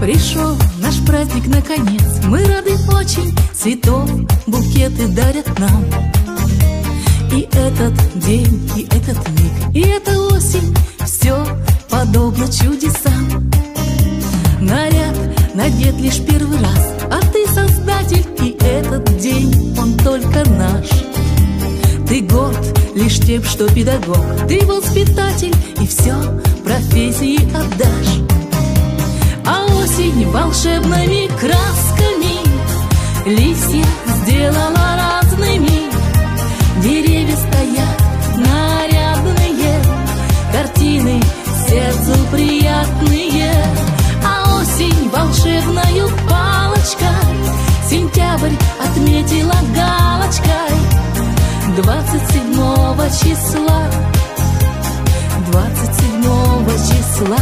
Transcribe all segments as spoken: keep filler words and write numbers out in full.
Пришел наш праздник наконец, мы рады очень, цветов букеты дарят нам. И этот день, и этот миг, и эта осень, все подобно чудесам. Наряд надет лишь первый раз, а ты создатель, и этот день, он только наш. Ты горд лишь тем, что педагог, ты воспитатель, и все профессии отдашь. А осень волшебными красками листья сделала разными. Деревья стоят нарядные, картины сердцу приятные. А осень волшебною палочкой сентябрь отметила галочкой. Двадцать седьмого числа, двадцать седьмого числа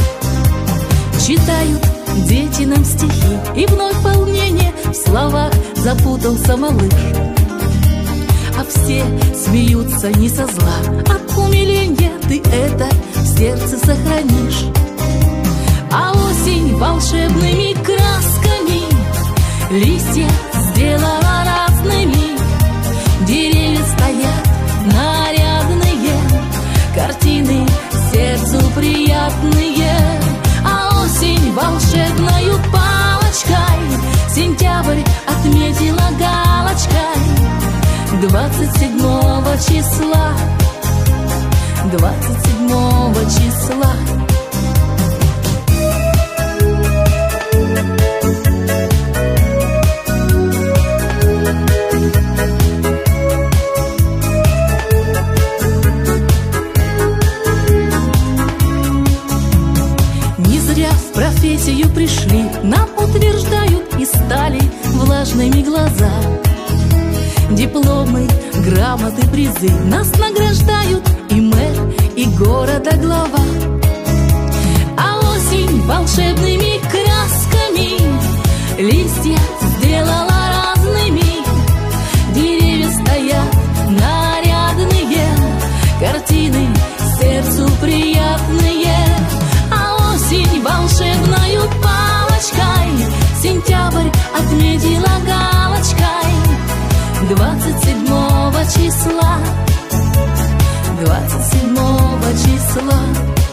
читают дети нам стихи, и вновь волнение в словах запутался малыш. А все смеются не со зла, от умиления ты это в сердце сохранишь. А осень волшебными красками листья сделала разными. Деревья стоят нарядные, картины сердцу приятные. А осень волшебною палочкой сентябрь отметила галочкой. Двадцать седьмого числа, двадцать седьмого числа. Не зря в профессию пришли, нам утверждают и стали влажными глаза. Дипломы, грамоты, призы нас награждают и мэр, и города глава. А осень волшебными красками листья сделала разными. Деревья стоят нарядные, картины сердцу приятные. А осень волшебною палочкой сентябрь отметила галочкой. Двадцать седьмого числа, двадцать седьмого числа.